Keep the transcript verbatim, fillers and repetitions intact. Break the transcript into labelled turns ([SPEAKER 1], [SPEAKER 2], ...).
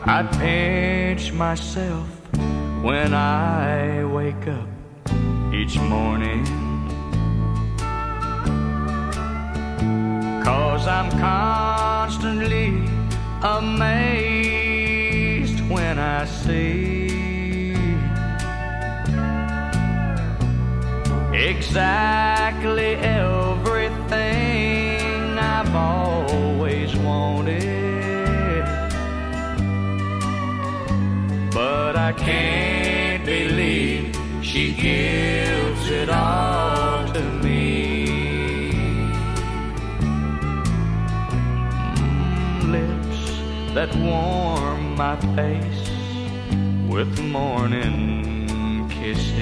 [SPEAKER 1] I'd pinch myself when I wake up each morning, 'cause I'm constantly amazed when I see exactly everything I've always wanted. But I can't believe she gives it all to me. Mm, lips that warm my face with morning kisses.